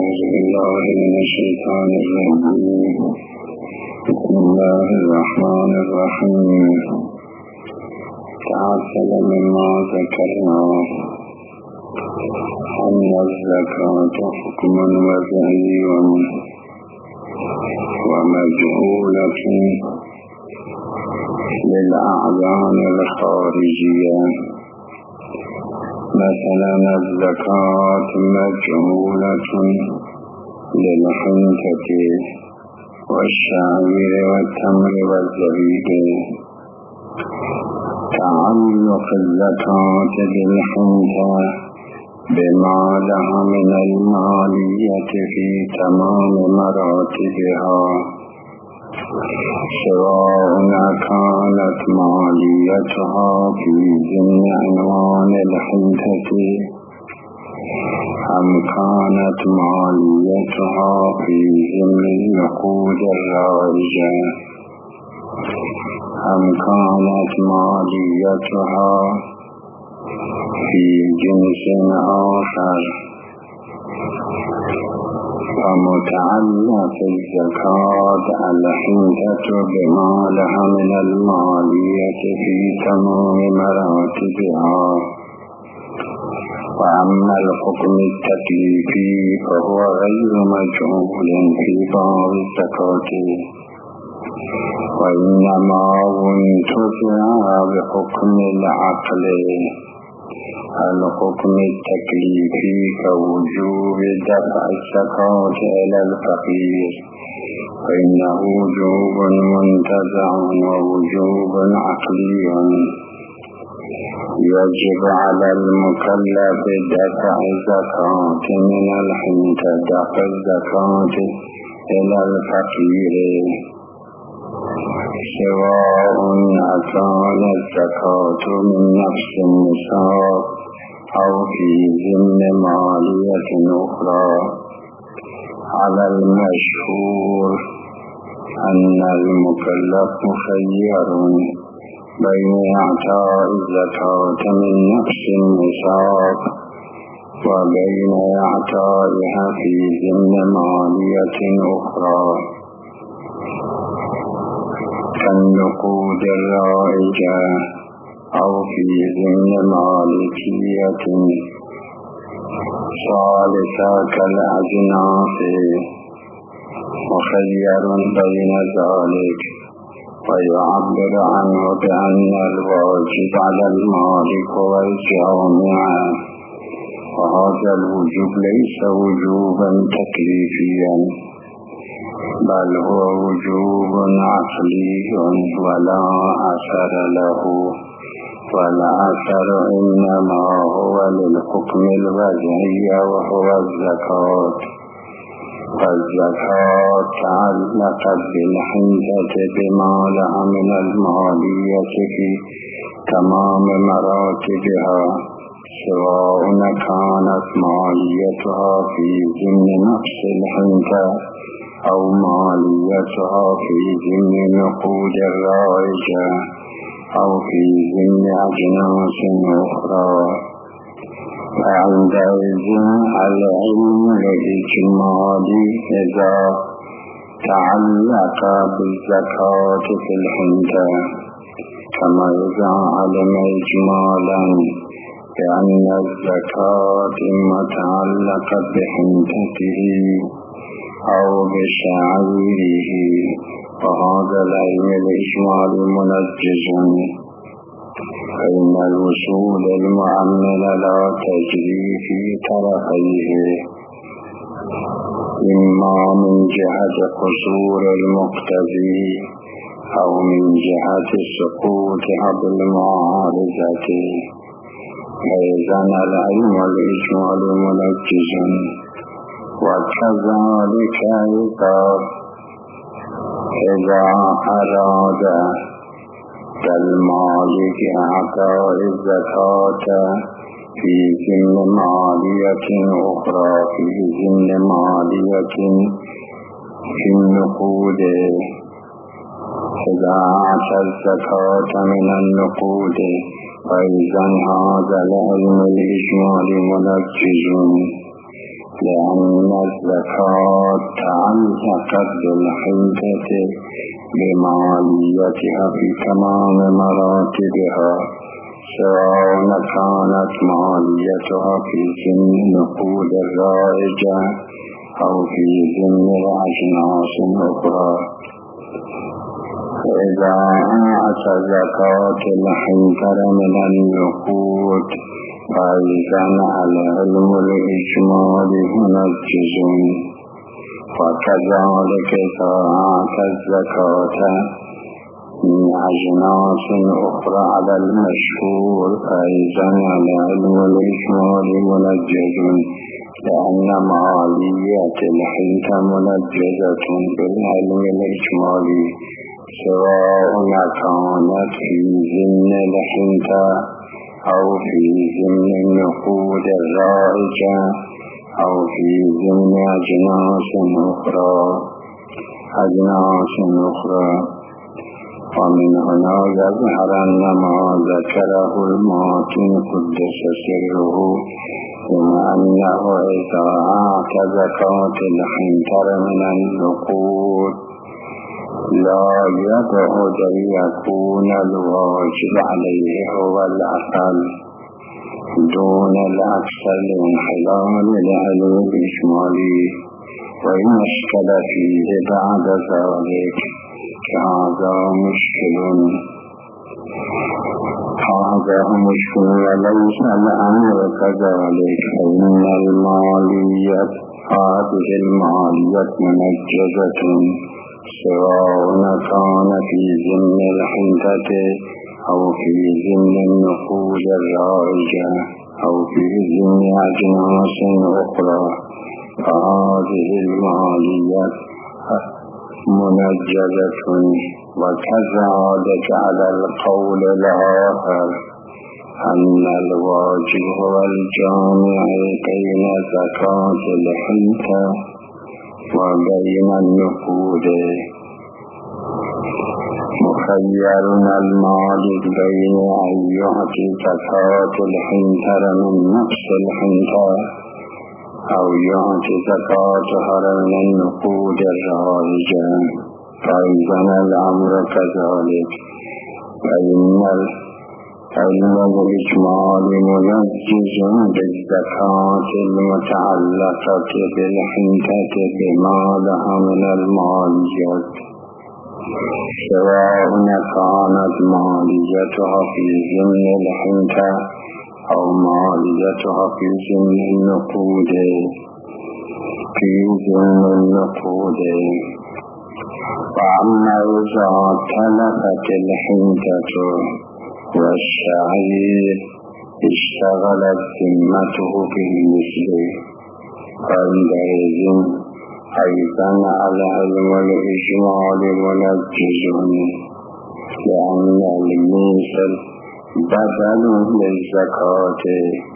أعوذ بالله من الشيطان الرجيم. بسم الله الرحمن الرحيم. تعسل مما ذكرنا أن الزكاة حكم وضعي ومجهولة للأعيان الخارجية. مثلا الزكاة مجهولة للحنطة والشعير والتمر والزبيب. تعلق الزكاة بالحنطة بما لها من المالية في تمام مراتبها، سواء كانت ماليتها في ضمن عنوان الحنطة أم كانت ماليتها في ضمن النقود الرائجة أم كانت ماليتها في جنس آخر. ومتعلق الزكاة الحنطة بما لها من المالية في تمام مراتبها. وأما الحكم التكليفي فهو غير مجهول في باب الزكاة، وإنما ينتفع بحكم العقل. الحكم التكليفي كوجوب دفع الزكاة إلى الفقير، فإنه وجوب منتزع ووجوب عقلي. يجب على المكلف دفع الزكاة من الحنطة، دفع الزكاة إلى الفقير، سواء كانت الزكاة من نفس النصاب أو في ضمن مالية أخرى. على المشهور أن المكلف مخير بين إعطاء الزكاة من نفس النصاب وبين إعطائها في ضمن مالية أخرى كالنقود الرائجة أو في ضمن مالكية ثالثة كالأجناس. مخير بين ذلك، ويعبر عنه بأن الواجب على المالك والجامع، وهذا الوجوب ليس وجوبا تكليفيا بل هو وجوب عقلي ولا أثر له، والأثر إنما هو للحكم الوضعي وهو الزكاة. فالزكاة تعلقت بالحنطة بما لها من المالية في تمام مراتبها، سواء كانت ماليتها في ضمن نفس الحنطة أو ماليتها في ضمن نقود الرائجة أو في ضمن أجناس أخرى. فعندئذ العلم الإجمالي إذا تعلق بالزكاة في الحنطة، كما إذا علم إجمالا بأن الزكاة متعلقة بحنطته أو بشعيره، وهذا العلم الإجمالي منجز، فإن الوصول المعمل لا تجري في طرفيه، إما من جهة قصور المقتضي أو من جهة سقوط حبل المعارضة. فإذا العلم الإجمالي منجز. وكذلك إذا أراد المالك إعطاء الزكاة في ضمن مالية أخرى، في ضمن مالية في النقود، إذا أعطى الزكاة من النقود فإذا هذا العلم الإجمالي منجز. لأن الزكاة تعلقت بالحنطة بماليتها في تمام مراتبها، سواء كانت ماليتها في ضمن النقود الرائجة أو في ضمن الأجناس الأخرى. فإذا أعطى زكاة الحنطة من النقود فإذا العلم الإجمالي منجز، وكذلك إذا أعطى الزكاة من أجناس أخرى على المشهور فإذا العلم الإجمالي منجز، لأن مالية الحنطة منجزة بالعلم الإجمالي، سواء كانت في ضمن الحنطة أو في ضمن النقود الرائجة أو في ضمن أجناس أخرى. ومن هنا يظهر أن ما ذكره الماتن قدس سره من أنه إذا أعطى زكاة الحنطة من النقود لا يبعد يكون الواجب عليه هو الأقل دون الأكثر لانحلال العلم الإجمالي، وإن أشكل فيه بعد ذلك هذا مشكل وليس الأمر كذلك، فإن هذه المالية منجزة سواء كان في ضمن الحنطة أو في ضمن النقود الرائجة أو في ضمن أجناس أخرى، فهذه المالية منجزة. وكذلك على القول الآخر أن الواجب هو الجامع بين زكاة الحنطة وبين النقود، مخير المالك بين أن يعطي زكاة الحنطة من نفس الحنطة أو يعطي زكاتها من النقود الرائجة، فإذا الأمر كذلك، فإن العلم الإجمال منجز بالزكاة المتعلقة بالحنطة بما لها من الماليات، سواء كانت ماليتها في ضمن الحنطة أو ماليتها في ضمن النقود. وأما إذا تلفت الحنطة والشعير اشتغلت ذمته بالمثل، فعندئذ أيضا العلم الإجمالي منجز، لأن المثل بدل للزكاة،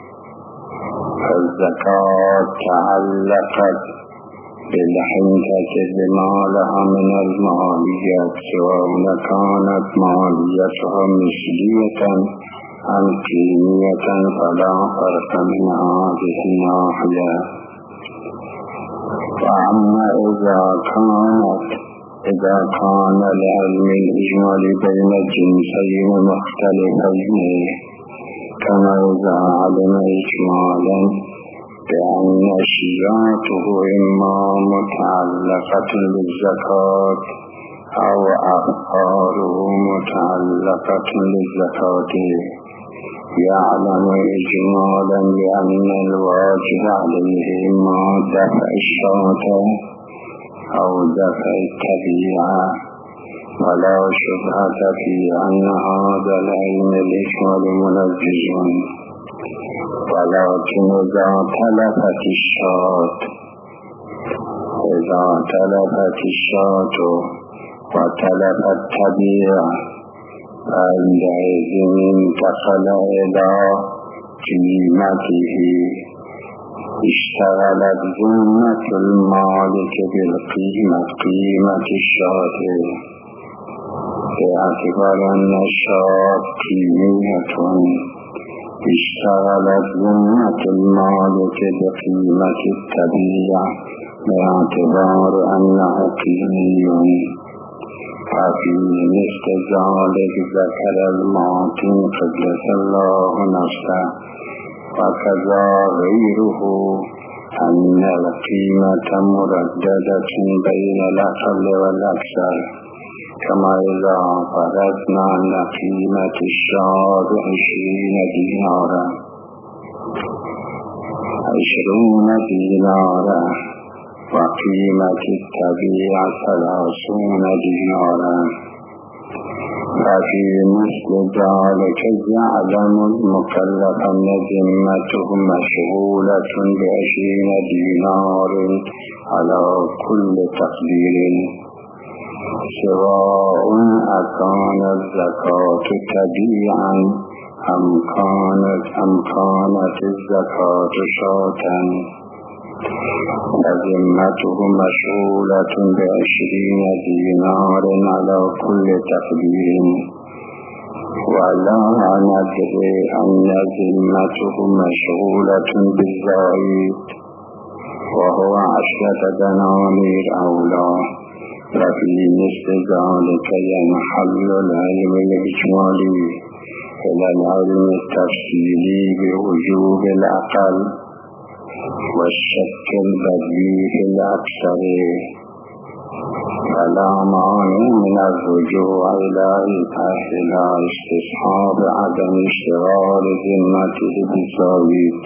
فالزكاة تعلقت بالحنطة بما لها من الماليات، سواء كانت ماليتها مثلية أم قيمية، فلا فرق من هذه الناحية. وأما إذا كان العلم الإجمالي بين جنسين مختلفين، كما إذا علم إجمالا بأن أشياءه إما متعلقة بالزكاة أو أفعاله متعلقة بالزكاة، يعلم إجمالا بأن الواجب عليه إما دفع الشاة أو دفع التبيعة، ولا شبهة في أن هذا العلم الإجمالي منجز. ولكن إذا تلفت الشاة وتلف التبيعة، فعندئذ انتقل إلى قيمته، اشتغلت ذمة المالك قيمة الشاة، باعتبار أن الشاة قيمية اشتغلت ذمة المالك بقيمة التبيع باعتبار أنه قيمي، ففي مثل ذلك ذكر المعطي قدس الله نفسه وكذا غيره أن القيمة مرددة بين الأقل والأكثر، كما إذا فرضنا أن قيمة الشاة 20 دينارا وقيمة التبيع 30 دينارا، ففي مثل ذلك يعلم المكلف أن ذمته مشغولة ب20 دينار على كل تقدير، سواء أكان الزكاة تبيعا أم كانت الزكاة شاة، فذمته مشغولة ب20 دينار على كل تقدير، ولا ندري أن ذمته مشغولة بالزائد وهو 10 دنانير أو لا، ففي مثل ذلك ينحل العلم الإجمالي إلى العلم التفصيلي بوجوب الأقل والشك البديهي في الأكثر، فلا مانع من الرجوع إلى استصحاب عدم اشتغال ذمته بالزائد.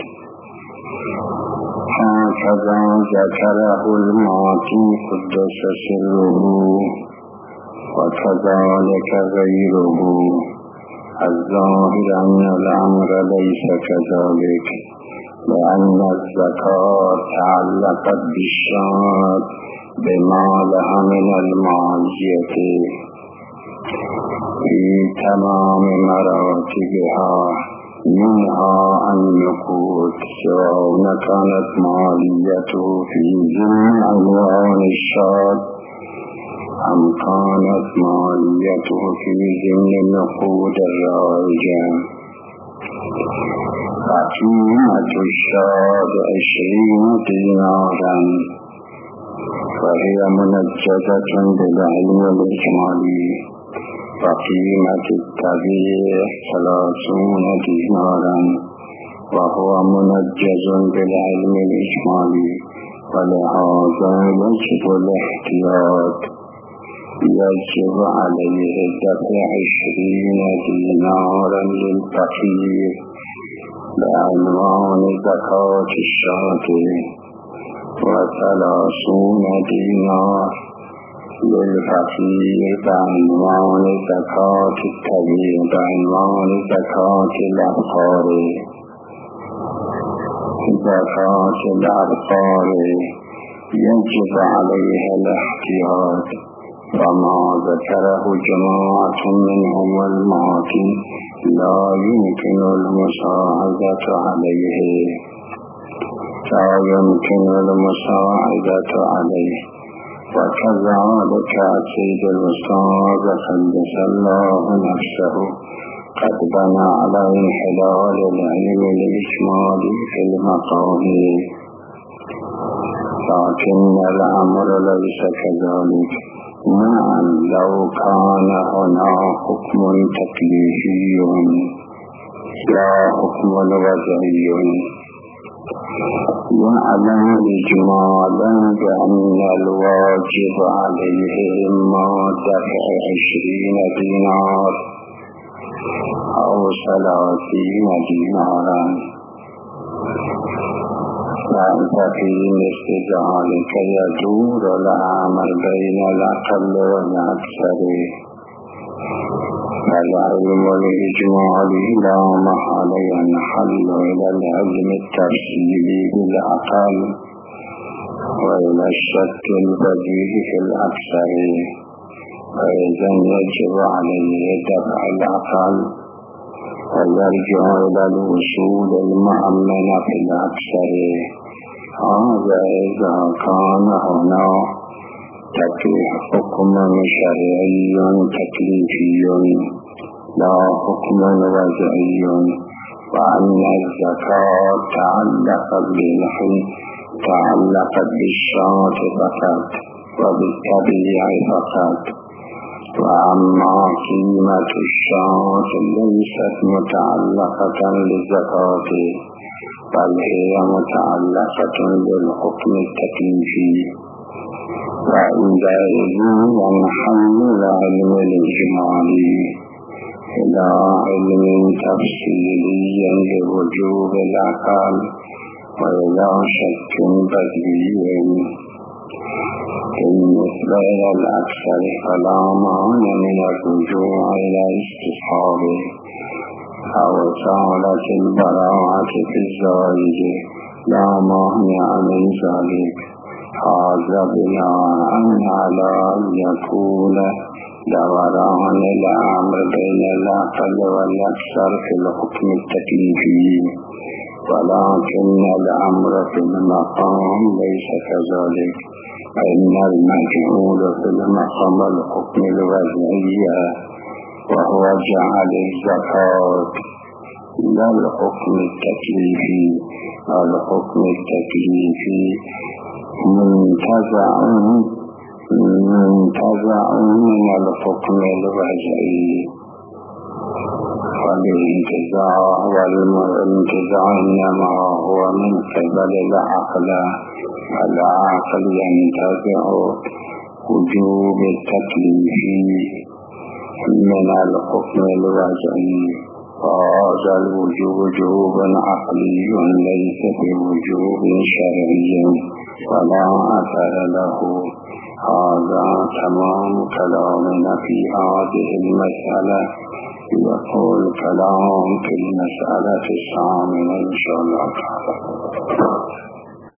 هكذا ذكره المعطي قدس سره، وكذلك غيره. الظاهر أن الأمر ليس كذلك، لأن الزكاة تعلقت بالشاة بما لها من المعية في تمام مراتبها، منها النقود، سواء كانت ماليته في ضمن عنوان الشاة أم كانت ماليته في ضمن النقود الرائجة. قيمة الشاة 20 دينارا، فهي منجزة بالعلم الإجمالي، وقيمة التبيع 30 دينارا، وهو منجز بالعلم الإجمالي، ولهذا يجب الاحتياط، يجب عليه دفع 20 دينارا للفقير بعنوان زكاة الشاة، و30 دينار للفقير بعنوان زكاة التبيع بعنوان زكاة الأبقار. زكاة الأبقار يجب عليها الاحتياط، وما ذكره جماعة منهم المعطي لا يمكن المساعدة عليه، وكذلك سيد الأستاذ قدس الله نفسه قد بنى على انحلال العلم الإجمالي في المقام، لكن الأمر ليس كذلك. نعم، لو كان هنا حكم تكليفي لا حكم وضعي، يعلم إجمالا بأن الواجب عليه إما دفع 20 دينار أو 30 دينارا، ففي مثل ذلك يدور الأمر بين الأقل والأكثر، فالعلم الإجمالي لا محال ينحل إلى العلم التفصيلي بالأقل وإلى الشك البديهي في الأكثر، فإذا يجب عليه دفع الأقل ويرجع إلى الوصول المؤمن في الأكثر. هذا إذا كان هنا حكم شرعي تكليفي لا حكم وضعي، وأن الزكاة تعلقت بالشاة فقط وبالتبيع فقط، وأما قيمة الشاة ليست متعلقة بالزكاة بل هي متعلقة بالحكم التكليفي، وعندئذ ينحل العلم الإجمالي إلى علم تفصيلي لوجوب العقل وإلى شك بديهي. بالنسبة إلى الأكثر فلا مانع من الرجوع إلى استصحابه أو إزالة البراءة في الزائد، لا مانع من ذلك. هذا بناء على أن يكون دوران الأمر بين الأقل والأكثر في الحكم التكليفي، ولكن الأمر في المقام ليس كذلك، فإن المجهول في المقام الحكم الوضعي وهو جعل الزكاة لا الحكم التكليفي. الحكم التكليفي منتزع من الحكم الوضعي، والانتزاع إنما هو من قبل العقل. العقل ينتزع وجوب التكليف من الحكم الوضعي، فهذا الوجوب وجوب عقلي ليس بوجوب شرعي ولا أثر له. هذا تمام كلامنا في هذه المسألة. يقول كلام في المسألة الثامنة إن شاء الله تعالى.